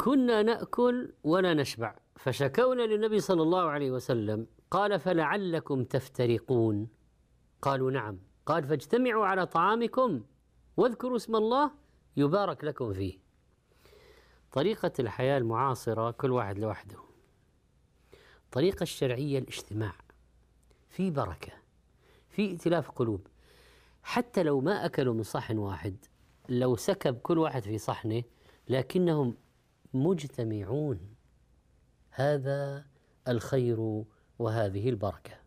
كنا نأكل ولا نشبع، فشكونا للنبي صلى الله عليه وسلم، قال فلعلكم تفترقون. قالوا نعم. قال فاجتمعوا على طعامكم واذكروا اسم الله يبارك لكم فيه. طريقة الحياة المعاصرة كل واحد لوحده. طريقة الشرعية الاجتماع، في بركة، في ائتلاف قلوب. حتى لو ما أكلوا من صحن واحد، لو سكب كل واحد في صحنه لكنهم مجتمعون، هذا الخير وهذه البركة.